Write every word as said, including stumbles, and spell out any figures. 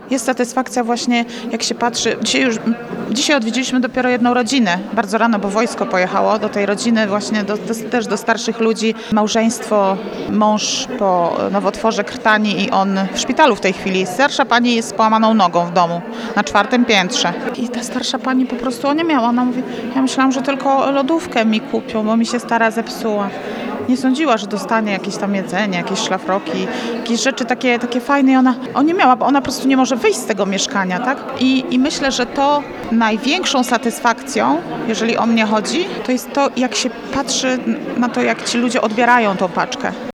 Jest satysfakcja właśnie, jak się patrzy. Dzisiaj już, dzisiaj odwiedziliśmy dopiero jedną rodzinę, bardzo rano, bo wojsko pojechało do tej rodziny właśnie, do, do, też do starszych ludzi. Małżeństwo, mąż po nowotworze krtani i on w szpitalu w tej chwili. Starsza pani jest z połamaną nogą w domu, na czwartym piętrze. I ta starsza pani po prostu nie miała. Ona mówi, ja myślałam, że tylko lodówkę mi kupią, bo mi się stara zepsuła. Nie sądziła, że dostanie jakieś tam jedzenie, jakieś szlafroki, jakieś rzeczy takie, takie fajne i ona o nie miała, bo ona po prostu nie może wyjść z tego mieszkania, tak? I, I myślę, że to największą satysfakcją, jeżeli o mnie chodzi, to jest to, jak się patrzy na to, jak ci ludzie odbierają tą paczkę.